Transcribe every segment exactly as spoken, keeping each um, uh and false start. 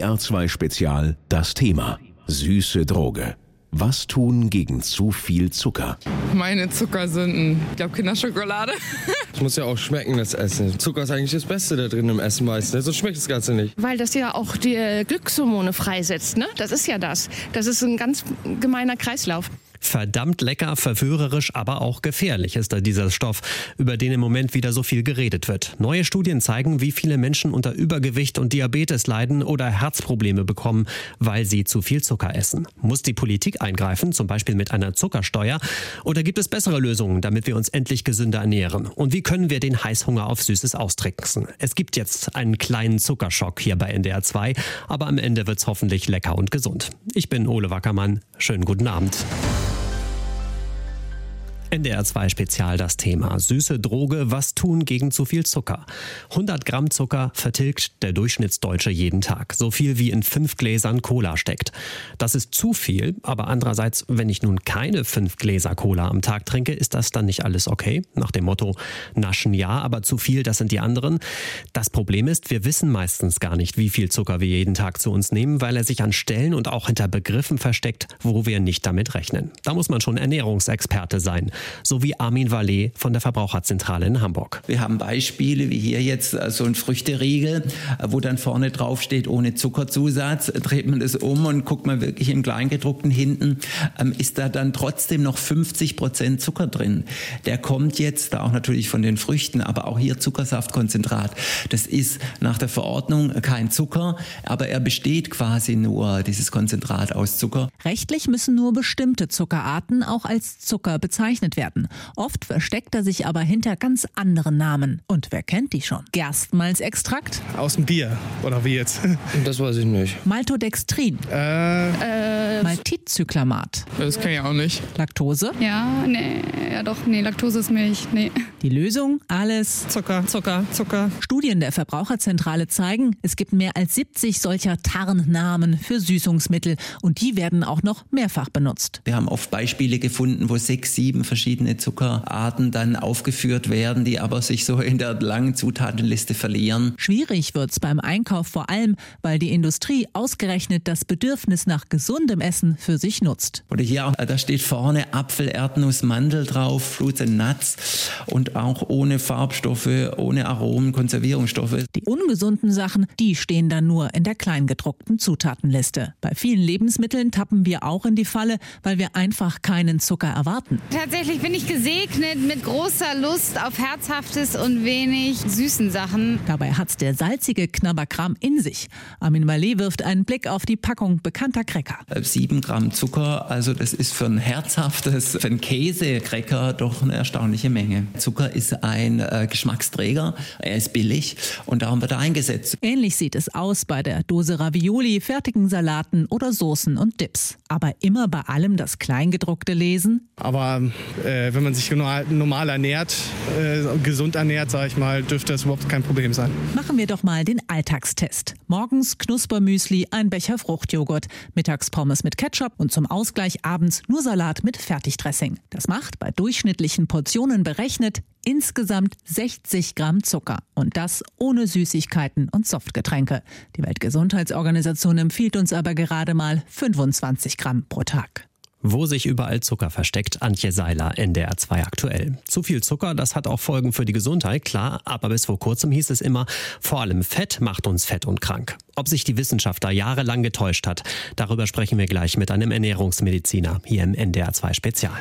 R zwei Spezial das Thema: süße Droge. Was tun gegen zu viel Zucker? Meine Zuckersünden. Ich glaube Kinderschokolade. Es muss ja auch schmecken, das Essen. Zucker ist eigentlich das Beste da drin im Essen meistens. Sonst schmeckt das Ganze nicht. Weil das ja auch die Glückshormone freisetzt, ne? Das ist ja das. Das ist ein ganz gemeiner Kreislauf. Verdammt lecker, verführerisch, aber auch gefährlich ist da dieser Stoff, über den im Moment wieder so viel geredet wird. Neue Studien zeigen, wie viele Menschen unter Übergewicht und Diabetes leiden oder Herzprobleme bekommen, weil sie zu viel Zucker essen. Muss die Politik eingreifen, zum Beispiel mit einer Zuckersteuer? Oder gibt es bessere Lösungen, damit wir uns endlich gesünder ernähren? Und wie können wir den Heißhunger auf Süßes austricksen? Es gibt jetzt einen kleinen Zuckerschock hier bei N D R zwei, aber am Ende wird's hoffentlich lecker und gesund. Ich bin Ole Wackermann. Schönen guten Abend. N D R zwei Spezial das Thema: süße Droge, was tun gegen zu viel Zucker? hundert Gramm Zucker vertilgt der Durchschnittsdeutsche jeden Tag. So viel wie in fünf Gläsern Cola steckt. Das ist zu viel, aber andererseits, wenn ich nun keine fünf Gläser Cola am Tag trinke, ist das dann nicht alles okay? Nach dem Motto: naschen ja, aber zu viel, das sind die anderen. Das Problem ist, wir wissen meistens gar nicht, wie viel Zucker wir jeden Tag zu uns nehmen, weil er sich an Stellen und auch hinter Begriffen versteckt, wo wir nicht damit rechnen. Da muss man schon Ernährungsexperte sein. So wie Armin Vallee von der Verbraucherzentrale in Hamburg. Wir haben Beispiele wie hier jetzt so ein Früchteriegel, wo dann vorne drauf steht ohne Zuckerzusatz. Dreht man das um und guckt man wirklich im Kleingedruckten hinten, ist da dann trotzdem noch fünfzig Prozent Zucker drin. Der kommt jetzt da auch natürlich von den Früchten, aber auch hier Zuckersaftkonzentrat. Das ist nach der Verordnung kein Zucker, aber er besteht quasi nur, dieses Konzentrat, aus Zucker. Rechtlich müssen nur bestimmte Zuckerarten auch als Zucker bezeichnet werden. Oft versteckt er sich aber hinter ganz anderen Namen. Und wer kennt die schon? Gerstenmalzextrakt? Aus dem Bier, oder wie jetzt? Das weiß ich nicht. Maltodextrin? Äh, äh Maltitzyklamat? Das kann ich auch nicht. Laktose? Ja, nee, ja doch, nee, Laktose ist Milch, nee. Die Lösung? Alles Zucker, Zucker, Zucker. Studien der Verbraucherzentrale zeigen, es gibt mehr als siebzig solcher Tarnnamen für Süßungsmittel und die werden auch noch mehrfach benutzt. Wir haben oft Beispiele gefunden, wo sechs, sieben verschiedene Zuckerarten dann aufgeführt werden, die aber sich so in der langen Zutatenliste verlieren. Schwierig wird's beim Einkauf vor allem, weil die Industrie ausgerechnet das Bedürfnis nach gesundem Essen für sich nutzt. Oder hier, da steht vorne Apfel, Erdnuss, Mandel drauf, Fruits and Nuts und auch ohne Farbstoffe, ohne Aromen, Konservierungsstoffe. Die ungesunden Sachen, die stehen dann nur in der kleingedruckten Zutatenliste. Bei vielen Lebensmitteln tappen wir auch in die Falle, weil wir einfach keinen Zucker erwarten. Tatsächlich bin ich gesegnet mit großer Lust auf Herzhaftes und wenig süßen Sachen. Dabei hat's der salzige Knabberkram in sich. Armin Vallee wirft einen Blick auf die Packung bekannter Cracker. Sieben Gramm Zucker, also das ist für ein herzhaftes, für einen Käsecracker doch eine erstaunliche Menge. Zucker ist ein äh, Geschmacksträger, er ist billig und darum wird er eingesetzt. Ähnlich sieht es aus bei der Dose Ravioli, fertigen Salaten oder Soßen und Dips. Aber immer bei allem das Kleingedruckte lesen. Aber äh, wenn man sich normal, normal ernährt, äh, gesund ernährt, sage ich mal, dürfte das überhaupt kein Problem sein. Machen wir doch mal den Alltagstest. Morgens Knuspermüsli, ein Becher Fruchtjoghurt, mittags Pommes mit Ketchup und zum Ausgleich abends nur Salat mit Fertigdressing. Das macht bei durchschnittlichen Portionen berechnet insgesamt sechzig Gramm Zucker. Und das ohne Süßigkeiten und Softgetränke. Die Weltgesundheitsorganisation empfiehlt uns aber gerade mal fünfundzwanzig Gramm pro Tag. Wo sich überall Zucker versteckt, Antje Seiler, N D R zwei aktuell. Zu viel Zucker, das hat auch Folgen für die Gesundheit, klar, aber bis vor kurzem hieß es immer, vor allem Fett macht uns fett und krank. Ob sich die Wissenschaft da jahrelang getäuscht hat, darüber sprechen wir gleich mit einem Ernährungsmediziner hier im N D R zwei Spezial.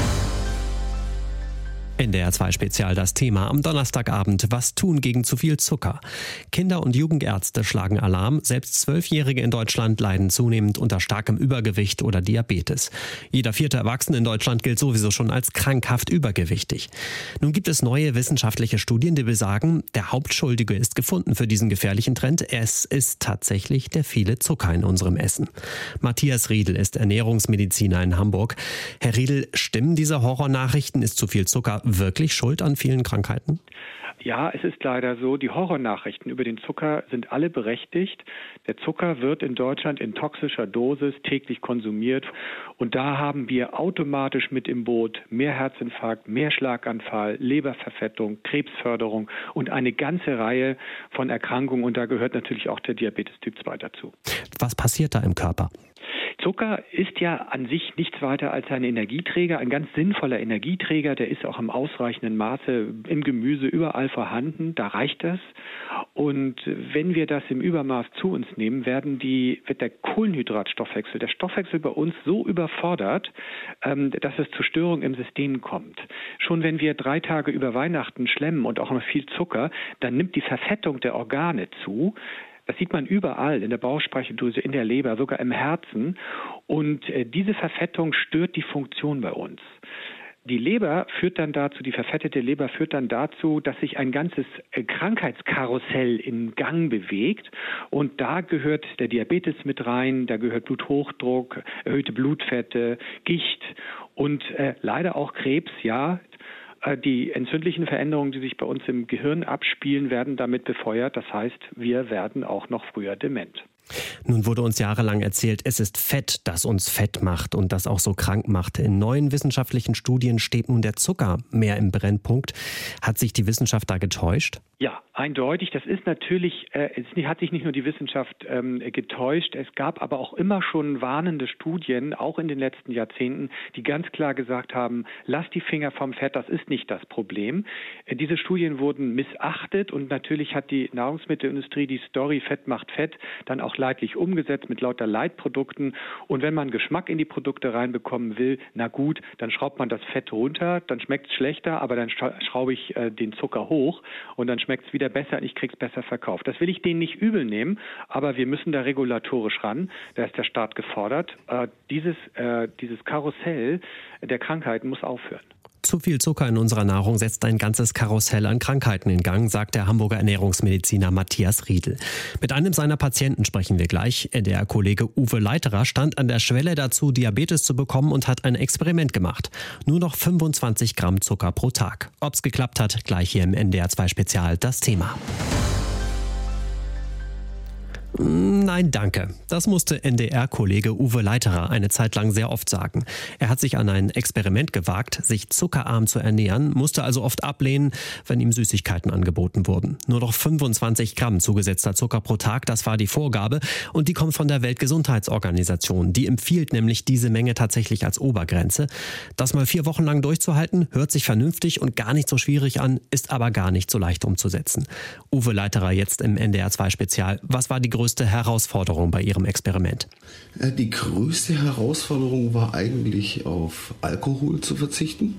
N D R zwei Spezial das Thema am Donnerstagabend: Was tun gegen zu viel Zucker? Kinder- und Jugendärzte schlagen Alarm. Selbst Zwölfjährige in Deutschland leiden zunehmend unter starkem Übergewicht oder Diabetes. Jeder vierte Erwachsene in Deutschland gilt sowieso schon als krankhaft übergewichtig. Nun gibt es neue wissenschaftliche Studien, die besagen, der Hauptschuldige ist gefunden für diesen gefährlichen Trend. Es ist tatsächlich der viele Zucker in unserem Essen. Matthias Riedel ist Ernährungsmediziner in Hamburg. Herr Riedel, stimmen diese Horrornachrichten? Ist zu viel Zucker wirklich schuld an vielen Krankheiten? Ja, es ist leider so, die Horrornachrichten über den Zucker sind alle berechtigt. Der Zucker wird in Deutschland in toxischer Dosis täglich konsumiert und da haben wir automatisch mit im Boot mehr Herzinfarkt, mehr Schlaganfall, Leberverfettung, Krebsförderung und eine ganze Reihe von Erkrankungen und da gehört natürlich auch der Diabetes Typ zwei dazu. Was passiert da im Körper? Zucker ist ja an sich nichts weiter als ein Energieträger, ein ganz sinnvoller Energieträger, der ist auch im ausreichenden Maße im Gemüse überall vorhanden, da reicht das. Und wenn wir das im Übermaß zu uns nehmen, werden die, wird der Kohlenhydratstoffwechsel, der Stoffwechsel bei uns so überfordert, ähm, dass es zu Störungen im System kommt. Schon wenn wir drei Tage über Weihnachten schlemmen und auch noch viel Zucker, dann nimmt die Verfettung der Organe zu. Das sieht man überall, in der Bauchspeicheldrüse, in der Leber, sogar im Herzen. Und äh, diese Verfettung stört die Funktion bei uns. Die Leber führt dann dazu, die verfettete Leber führt dann dazu, dass sich ein ganzes äh, Krankheitskarussell in Gang bewegt. Und da gehört der Diabetes mit rein, da gehört Bluthochdruck, erhöhte Blutfette, Gicht und äh, leider auch Krebs, ja. Die entzündlichen Veränderungen, die sich bei uns im Gehirn abspielen, werden damit befeuert. Das heißt, wir werden auch noch früher dement. Nun wurde uns jahrelang erzählt, es ist Fett, das uns fett macht und das auch so krank macht. In neuen wissenschaftlichen Studien steht nun der Zucker mehr im Brennpunkt. Hat sich die Wissenschaft da getäuscht? Ja, eindeutig. Das ist natürlich, äh, es hat sich nicht nur die Wissenschaft ähm, getäuscht, es gab aber auch immer schon warnende Studien, auch in den letzten Jahrzehnten, die ganz klar gesagt haben, lasst die Finger vom Fett, das ist nicht das Problem. Äh, diese Studien wurden missachtet und natürlich hat die Nahrungsmittelindustrie die Story Fett macht Fett dann auch leidlich umgesetzt mit lauter Leitprodukten. Und wenn man Geschmack in die Produkte reinbekommen will, na gut, dann schraubt man das Fett runter, dann schmeckt es schlechter, aber dann schraube ich äh, den Zucker hoch und dann schmeckt es wieder besser und ich kriege es besser verkauft. Das will ich denen nicht übel nehmen, aber wir müssen da regulatorisch ran. Da ist der Staat gefordert. Äh, dieses, äh, dieses Karussell der Krankheiten muss aufhören. Zu viel Zucker in unserer Nahrung setzt ein ganzes Karussell an Krankheiten in Gang, sagt der Hamburger Ernährungsmediziner Matthias Riedel. Mit einem seiner Patienten sprechen wir gleich. Der Kollege Uwe Leiterer stand an der Schwelle dazu, Diabetes zu bekommen und hat ein Experiment gemacht. Nur noch fünfundzwanzig Gramm Zucker pro Tag. Ob's geklappt hat, gleich hier im N D R zwei Spezial das Thema. Nein, danke. Das musste N D R-Kollege Uwe Leiterer eine Zeit lang sehr oft sagen. Er hat sich an ein Experiment gewagt, sich zuckerarm zu ernähren, musste also oft ablehnen, wenn ihm Süßigkeiten angeboten wurden. Nur noch fünfundzwanzig Gramm zugesetzter Zucker pro Tag, das war die Vorgabe und die kommt von der Weltgesundheitsorganisation. Die empfiehlt nämlich diese Menge tatsächlich als Obergrenze. Das mal vier Wochen lang durchzuhalten, hört sich vernünftig und gar nicht so schwierig an, ist aber gar nicht so leicht umzusetzen. Uwe Leiterer jetzt im N D R zwei Spezial. Was war die größte Herausforderung bei Ihrem Experiment? Die größte Herausforderung war eigentlich auf Alkohol zu verzichten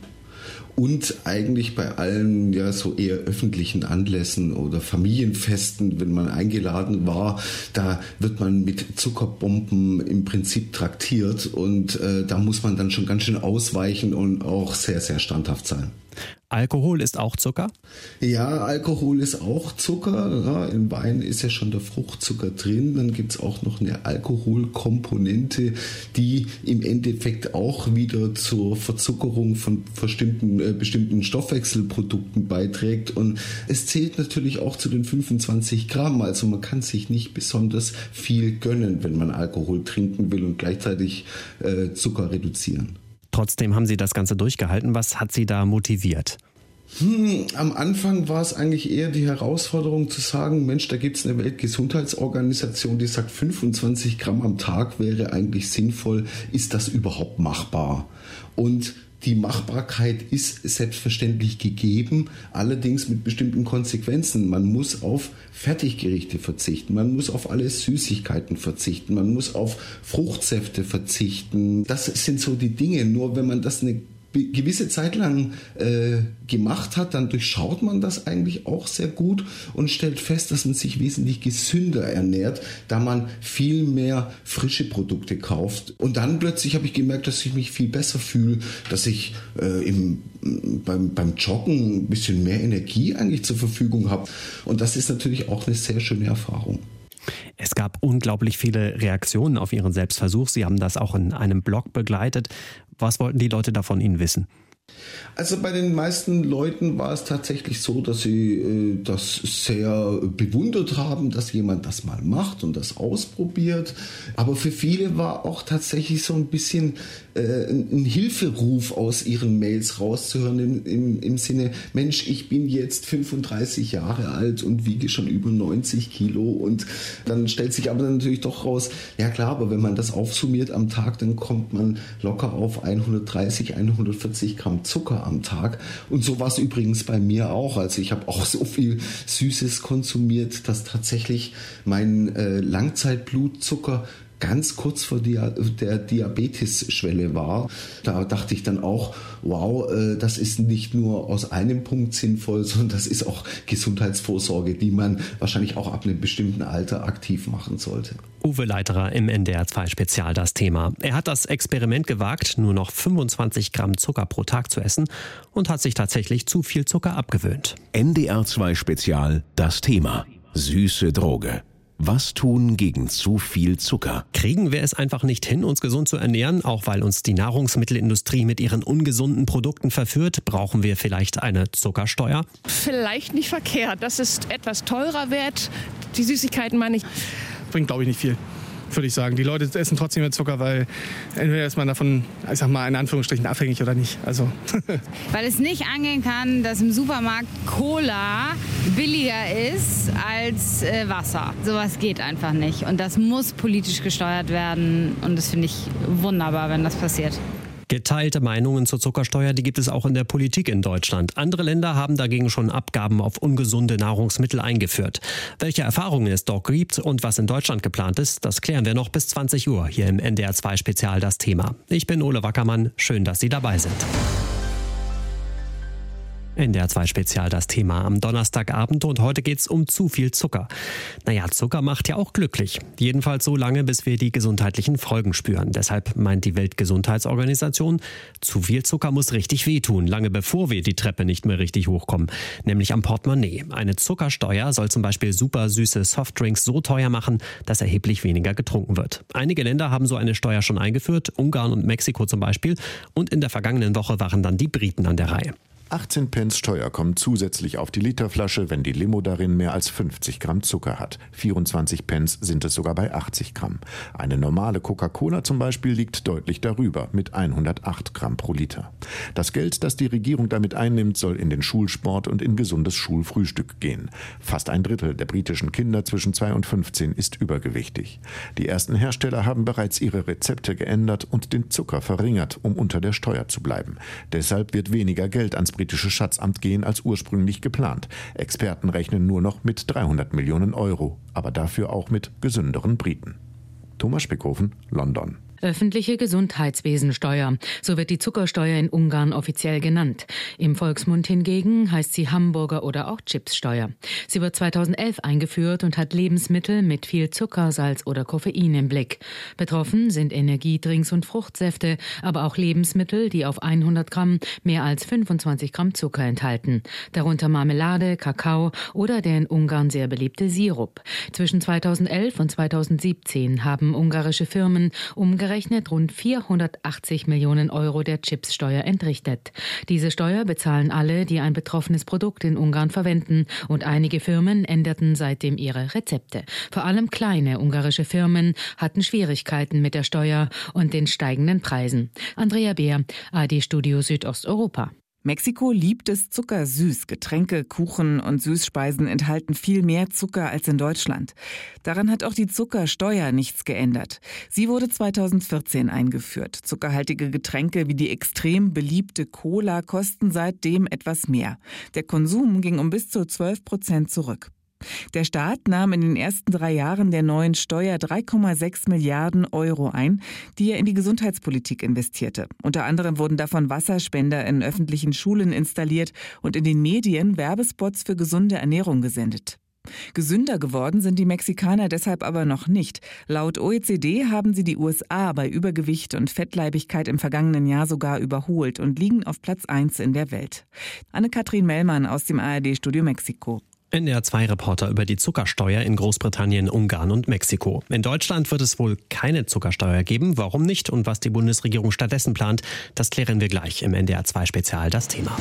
und eigentlich bei allen ja so eher öffentlichen Anlässen oder Familienfesten, wenn man eingeladen war, da wird man mit Zuckerbomben im Prinzip traktiert und äh, da muss man dann schon ganz schön ausweichen und auch sehr, sehr standhaft sein. Alkohol ist auch Zucker? Ja, Alkohol ist auch Zucker. Ja, im Wein ist ja schon der Fruchtzucker drin. Dann gibt es auch noch eine Alkoholkomponente, die im Endeffekt auch wieder zur Verzuckerung von bestimmten, äh, bestimmten Stoffwechselprodukten beiträgt. Und es zählt natürlich auch zu den fünfundzwanzig Gramm. Also man kann sich nicht besonders viel gönnen, wenn man Alkohol trinken will und gleichzeitig äh, Zucker reduzieren. Trotzdem haben Sie das Ganze durchgehalten. Was hat Sie da motiviert? Hm, am Anfang war es eigentlich eher die Herausforderung zu sagen, Mensch, da gibt es eine Weltgesundheitsorganisation, die sagt, fünfundzwanzig Gramm am Tag wäre eigentlich sinnvoll. Ist das überhaupt machbar? Und die Machbarkeit ist selbstverständlich gegeben, allerdings mit bestimmten Konsequenzen. Man muss auf Fertiggerichte verzichten, man muss auf alle Süßigkeiten verzichten, man muss auf Fruchtsäfte verzichten. Das sind so die Dinge. Nur wenn man das eine gewisse Zeit lang äh, gemacht hat, dann durchschaut man das eigentlich auch sehr gut und stellt fest, dass man sich wesentlich gesünder ernährt, da man viel mehr frische Produkte kauft. Und dann plötzlich habe ich gemerkt, dass ich mich viel besser fühle, dass ich äh, im, beim, beim Joggen ein bisschen mehr Energie eigentlich zur Verfügung habe. Und das ist natürlich auch eine sehr schöne Erfahrung. Es gab unglaublich viele Reaktionen auf Ihren Selbstversuch. Sie haben das auch in einem Blog begleitet. Was wollten die Leute da von Ihnen wissen? Also bei den meisten Leuten war es tatsächlich so, dass sie äh, das sehr bewundert haben, dass jemand das mal macht und das ausprobiert. Aber für viele war auch tatsächlich so ein bisschen äh, ein Hilferuf aus ihren Mails rauszuhören im, im, im Sinne, Mensch, ich bin jetzt fünfunddreißig Jahre alt und wiege schon über neunzig Kilo. Und dann stellt sich aber natürlich doch raus, ja klar, aber wenn man das aufsummiert am Tag, dann kommt man locker auf hundertdreißig, hundertvierzig Gramm Zucker am Tag. Und so war es übrigens bei mir auch. Also ich habe auch so viel Süßes konsumiert, dass tatsächlich mein äh, Langzeitblutzucker ganz kurz vor Dia- der Diabetes-Schwelle war. Da dachte ich dann auch, wow, äh, das ist nicht nur aus einem Punkt sinnvoll, sondern das ist auch Gesundheitsvorsorge, die man wahrscheinlich auch ab einem bestimmten Alter aktiv machen sollte. Uwe Leiterer im N D R zwei Spezial das Thema. Er hat das Experiment gewagt, nur noch fünfundzwanzig Gramm Zucker pro Tag zu essen und hat sich tatsächlich zu viel Zucker abgewöhnt. N D R zwei Spezial das Thema. Süße Droge. Was tun gegen zu viel Zucker? Kriegen wir es einfach nicht hin, uns gesund zu ernähren, auch weil uns die Nahrungsmittelindustrie mit ihren ungesunden Produkten verführt? Brauchen wir vielleicht eine Zuckersteuer? Vielleicht nicht verkehrt, dass es etwas teurer wird. Die Süßigkeiten meine ich. Bringt, glaube ich, nicht viel, würde ich sagen. Die Leute essen trotzdem mehr Zucker, weil entweder ist man davon, ich sag mal, in Anführungsstrichen abhängig oder nicht. Also. Weil es nicht angehen kann, dass im Supermarkt Cola billiger ist als äh, Wasser. Sowas geht einfach nicht. Und das muss politisch gesteuert werden. Und das finde ich wunderbar, wenn das passiert. Geteilte Meinungen zur Zuckersteuer, die gibt es auch in der Politik in Deutschland. Andere Länder haben dagegen schon Abgaben auf ungesunde Nahrungsmittel eingeführt. Welche Erfahrungen es dort gibt und was in Deutschland geplant ist, das klären wir noch bis zwanzig Uhr hier im N D R zwei Spezial das Thema. Ich bin Ole Wackermann, schön, dass Sie dabei sind. N D R zwei Spezial das Thema am Donnerstagabend und heute geht's um zu viel Zucker. Naja, Zucker macht ja auch glücklich. Jedenfalls so lange, bis wir die gesundheitlichen Folgen spüren. Deshalb meint die Weltgesundheitsorganisation, zu viel Zucker muss richtig wehtun, lange bevor wir die Treppe nicht mehr richtig hochkommen. Nämlich am Portemonnaie. Eine Zuckersteuer soll zum Beispiel super süße Softdrinks so teuer machen, dass erheblich weniger getrunken wird. Einige Länder haben so eine Steuer schon eingeführt, Ungarn und Mexiko zum Beispiel. Und in der vergangenen Woche waren dann die Briten an der Reihe. achtzehn Pence Steuer kommen zusätzlich auf die Literflasche, wenn die Limo darin mehr als fünfzig Gramm Zucker hat. vierundzwanzig Pence sind es sogar bei achtzig Gramm. Eine normale Coca-Cola zum Beispiel liegt deutlich darüber mit hundertacht Gramm pro Liter. Das Geld, das die Regierung damit einnimmt, soll in den Schulsport und in gesundes Schulfrühstück gehen. Fast ein Drittel der britischen Kinder zwischen zwei und fünfzehn ist übergewichtig. Die ersten Hersteller haben bereits ihre Rezepte geändert und den Zucker verringert, um unter der Steuer zu bleiben. Deshalb wird weniger Geld ans britische Schatzamt gehen als ursprünglich geplant. Experten rechnen nur noch mit dreihundert Millionen Euro, aber dafür auch mit gesünderen Briten. Thomas Spickhofen, London. Öffentliche Gesundheitswesensteuer. So wird die Zuckersteuer in Ungarn offiziell genannt. Im Volksmund hingegen heißt sie Hamburger oder auch Chipssteuer. Sie wird zweitausendelf eingeführt und hat Lebensmittel mit viel Zucker, Salz oder Koffein im Blick. Betroffen sind Energiedrinks und Fruchtsäfte, aber auch Lebensmittel, die auf hundert Gramm mehr als fünfundzwanzig Gramm Zucker enthalten. Darunter Marmelade, Kakao oder der in Ungarn sehr beliebte Sirup. Zwischen zweitausendelf und zweitausendsiebzehn haben ungarische Firmen umgerechnet rund vierhundertachtzig Millionen Euro der Chipssteuer entrichtet. Diese Steuer bezahlen alle, die ein betroffenes Produkt in Ungarn verwenden, und einige Firmen änderten seitdem ihre Rezepte. Vor allem kleine ungarische Firmen hatten Schwierigkeiten mit der Steuer und den steigenden Preisen. Andrea Beer, A R D-Studio Südosteuropa. Mexiko liebt es zuckersüß. Getränke, Kuchen und Süßspeisen enthalten viel mehr Zucker als in Deutschland. Daran hat auch die Zuckersteuer nichts geändert. Sie wurde zweitausendvierzehn eingeführt. Zuckerhaltige Getränke wie die extrem beliebte Cola kosten seitdem etwas mehr. Der Konsum ging um bis zu zwölf Prozent zurück. Der Staat nahm in den ersten drei Jahren der neuen Steuer drei Komma sechs Milliarden Euro ein, die er in die Gesundheitspolitik investierte. Unter anderem wurden davon Wasserspender in öffentlichen Schulen installiert und in den Medien Werbespots für gesunde Ernährung gesendet. Gesünder geworden sind die Mexikaner deshalb aber noch nicht. Laut O E C D haben sie die U S A bei Übergewicht und Fettleibigkeit im vergangenen Jahr sogar überholt und liegen auf Platz eins in der Welt. Anne-Kathrin Mellmann aus dem A R D-Studio Mexiko. N D R zwei Reporter über die Zuckersteuer in Großbritannien, Ungarn und Mexiko. In Deutschland wird es wohl keine Zuckersteuer geben. Warum nicht und was die Bundesregierung stattdessen plant, das klären wir gleich im N D R zwei Spezial das Thema.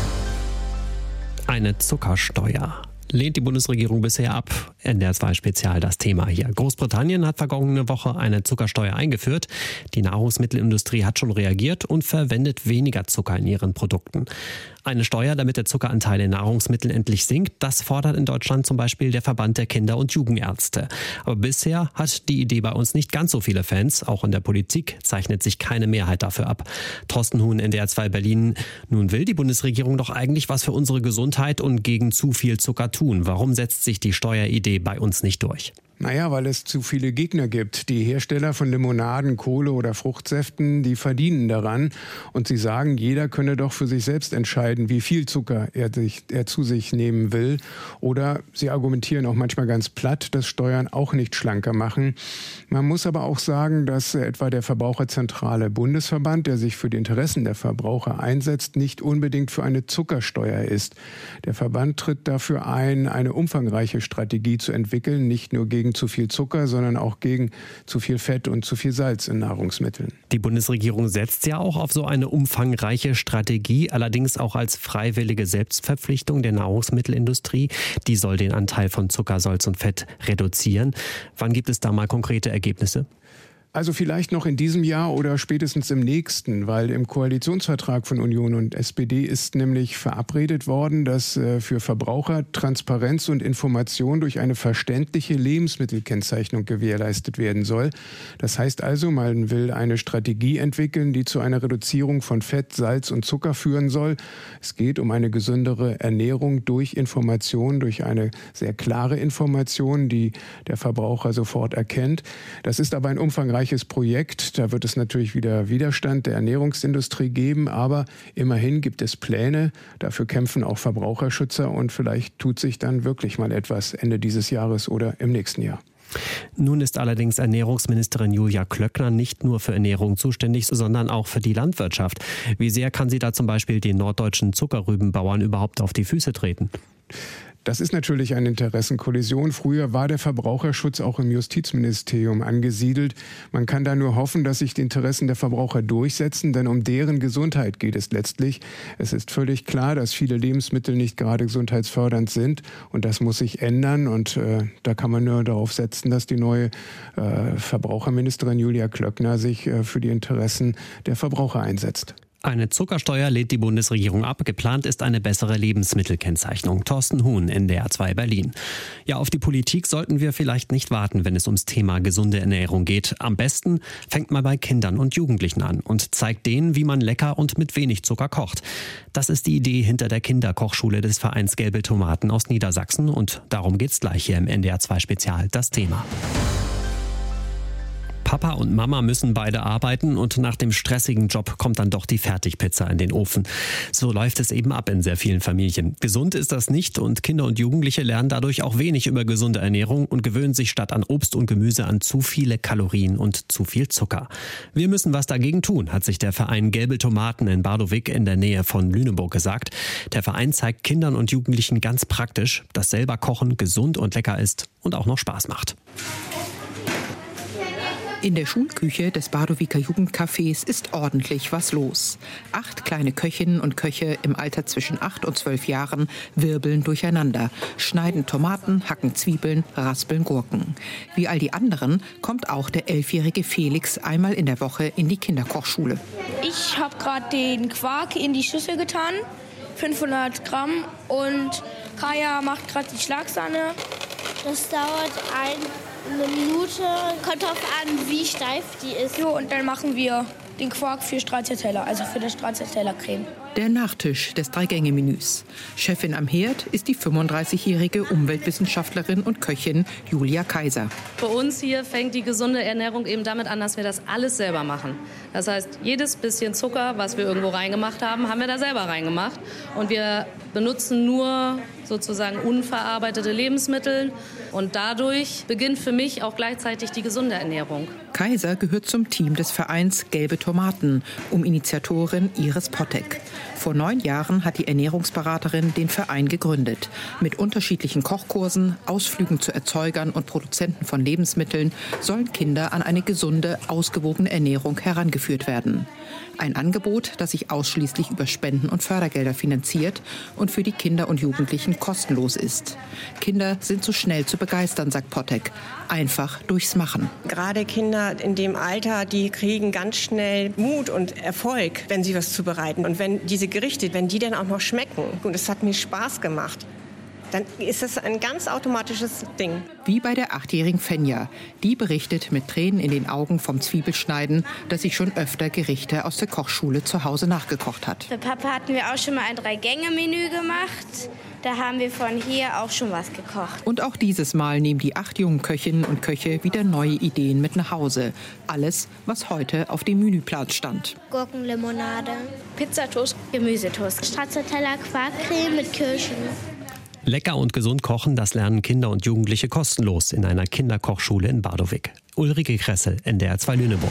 Eine Zuckersteuer lehnt die Bundesregierung bisher ab. N D R zwei Spezial das Thema hier. Großbritannien hat vergangene Woche eine Zuckersteuer eingeführt. Die Nahrungsmittelindustrie hat schon reagiert und verwendet weniger Zucker in ihren Produkten. Eine Steuer, damit der Zuckeranteil in Nahrungsmitteln endlich sinkt, das fordert in Deutschland zum Beispiel der Verband der Kinder- und Jugendärzte. Aber bisher hat die Idee bei uns nicht ganz so viele Fans. Auch in der Politik zeichnet sich keine Mehrheit dafür ab. Thorsten Huhn, N D R zwei Berlin. Nun will die Bundesregierung doch eigentlich was für unsere Gesundheit und gegen zu viel Zucker tun. Warum setzt sich die Steueridee bei uns nicht durch? Naja, weil es zu viele Gegner gibt. Die Hersteller von Limonaden, Kohle oder Fruchtsäften, die verdienen daran. Und sie sagen, jeder könne doch für sich selbst entscheiden, wie viel Zucker er, sich, er zu sich nehmen will. Oder sie argumentieren auch manchmal ganz platt, dass Steuern auch nicht schlanker machen. Man muss aber auch sagen, dass etwa der Verbraucherzentrale Bundesverband, der sich für die Interessen der Verbraucher einsetzt, nicht unbedingt für eine Zuckersteuer ist. Der Verband tritt dafür ein, eine umfangreiche Strategie zu entwickeln, nicht nur gegen zu viel Zucker, sondern auch gegen zu viel Fett und zu viel Salz in Nahrungsmitteln. Die Bundesregierung setzt ja auch auf so eine umfangreiche Strategie, allerdings auch als freiwillige Selbstverpflichtung der Nahrungsmittelindustrie. Die soll den Anteil von Zucker, Salz und Fett reduzieren. Wann gibt es da mal konkrete Ergebnisse? Also vielleicht noch in diesem Jahr oder spätestens im nächsten, weil im Koalitionsvertrag von Union und S P D ist nämlich verabredet worden, dass äh, für Verbraucher Transparenz und Information durch eine verständliche Lebensmittelkennzeichnung gewährleistet werden soll. Das heißt also, man will eine Strategie entwickeln, die zu einer Reduzierung von Fett, Salz und Zucker führen soll. Es geht um eine gesündere Ernährung durch Information, durch eine sehr klare Information, die der Verbraucher sofort erkennt. Das ist aber ein umfangreiches Projekt. Da wird es natürlich wieder Widerstand der Ernährungsindustrie geben, aber immerhin gibt es Pläne. Dafür kämpfen auch Verbraucherschützer und vielleicht tut sich dann wirklich mal etwas Ende dieses Jahres oder im nächsten Jahr. Nun ist allerdings Ernährungsministerin Julia Klöckner nicht nur für Ernährung zuständig, sondern auch für die Landwirtschaft. Wie sehr kann sie da zum Beispiel den norddeutschen Zuckerrübenbauern überhaupt auf die Füße treten? Das ist natürlich eine Interessenkollision. Früher war der Verbraucherschutz auch im Justizministerium angesiedelt. Man kann da nur hoffen, dass sich die Interessen der Verbraucher durchsetzen, denn um deren Gesundheit geht es letztlich. Es ist völlig klar, dass viele Lebensmittel nicht gerade gesundheitsfördernd sind und das muss sich ändern und äh, da kann man nur darauf setzen, dass die neue äh, Verbraucherministerin Julia Klöckner sich äh, für die Interessen der Verbraucher einsetzt. Eine Zuckersteuer lehnt die Bundesregierung ab. Geplant ist eine bessere Lebensmittelkennzeichnung. Thorsten Huhn, N D R zwei Berlin. Ja, auf die Politik sollten wir vielleicht nicht warten, wenn es ums Thema gesunde Ernährung geht. Am besten fängt man bei Kindern und Jugendlichen an und zeigt denen, wie man lecker und mit wenig Zucker kocht. Das ist die Idee hinter der Kinderkochschule des Vereins Gelbe Tomaten aus Niedersachsen. Und darum geht's gleich hier im N D R zwei Spezial, das Thema. Papa und Mama müssen beide arbeiten und nach dem stressigen Job kommt dann doch die Fertigpizza in den Ofen. So läuft es eben ab in sehr vielen Familien. Gesund ist das nicht und Kinder und Jugendliche lernen dadurch auch wenig über gesunde Ernährung und gewöhnen sich statt an Obst und Gemüse an zu viele Kalorien und zu viel Zucker. Wir müssen was dagegen tun, hat sich der Verein Gelbe Tomaten in Bardowik in der Nähe von Lüneburg gesagt. Der Verein zeigt Kindern und Jugendlichen ganz praktisch, dass selber Kochen gesund und lecker ist und auch noch Spaß macht. In der Schulküche des Bardowiker Jugendcafés ist ordentlich was los. Acht kleine Köchinnen und Köche im Alter zwischen acht und zwölf Jahren wirbeln durcheinander, schneiden Tomaten, hacken Zwiebeln, raspeln Gurken. Wie all die anderen kommt auch der elfjährige Felix einmal in der Woche in die Kinderkochschule. Ich habe gerade den Quark in die Schüssel getan, fünfhundert Gramm, und Kaya macht gerade die Schlagsahne. Das dauert ein Eine Minute, kommt drauf an, wie steif die ist. Jo, und dann machen wir den Quark für Stracciatella, also für das Stracciatella-Creme. Der Nachtisch des Drei-Gänge-Menüs. Chefin am Herd ist die fünfunddreißigjährige Umweltwissenschaftlerin und Köchin Julia Kaiser. Bei uns hier fängt die gesunde Ernährung eben damit an, dass wir das alles selber machen. Das heißt, jedes bisschen Zucker, was wir irgendwo reingemacht haben, haben wir da selber reingemacht. Und wir benutzen nur sozusagen unverarbeitete Lebensmittel. Und dadurch beginnt für mich auch gleichzeitig die gesunde Ernährung. Kaiser gehört zum Team des Vereins Gelbe Tomaten, um Initiatorin Iris Pottek. Vor neun Jahren hat die Ernährungsberaterin den Verein gegründet. Mit unterschiedlichen Kochkursen, Ausflügen zu Erzeugern und Produzenten von Lebensmitteln sollen Kinder an eine gesunde, ausgewogene Ernährung herangeführt werden. Ein Angebot, das sich ausschließlich über Spenden und Fördergelder finanziert und für die Kinder und Jugendlichen kostenlos ist. Kinder sind so schnell zu begeistern, sagt Pottek. Einfach durchs Machen. Gerade Kinder in dem Alter, die kriegen ganz schnell Mut und Erfolg, wenn sie was zubereiten. Und wenn diese Gerichte, wenn die dann auch noch schmecken, und es hat mir Spaß gemacht, dann ist das ein ganz automatisches Ding. Wie bei der achtjährigen Fenja. Die berichtet mit Tränen in den Augen vom Zwiebelschneiden, dass sie schon öfter Gerichte aus der Kochschule zu Hause nachgekocht hat. Für Papa hatten wir auch schon mal ein Drei-Gänge-Menü gemacht. Da haben wir von hier auch schon was gekocht. Und auch dieses Mal nehmen die acht jungen Köchinnen und Köche wieder neue Ideen mit nach Hause. Alles, was heute auf dem Menüplan stand. Gurkenlimonade, Pizzatoast, Gemüsetoast, Stracciatella Quarkcreme mit Kirschen. Lecker und gesund kochen, das lernen Kinder und Jugendliche kostenlos in einer Kinderkochschule in Bardowik. Ulrike Kressel, N D R zwei Lüneburg.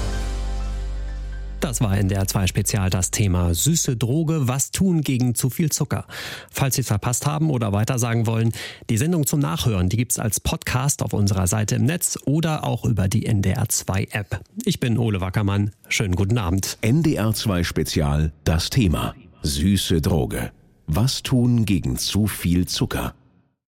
Das war N D R zwei Spezial das Thema süße Droge, was tun gegen zu viel Zucker. Falls Sie es verpasst haben oder weitersagen wollen, die Sendung zum Nachhören, die gibt's als Podcast auf unserer Seite im Netz oder auch über die N D R zwei App. Ich bin Ole Wackermann, schönen guten Abend. N D R zwei Spezial das Thema süße Droge. Was tun gegen zu viel Zucker?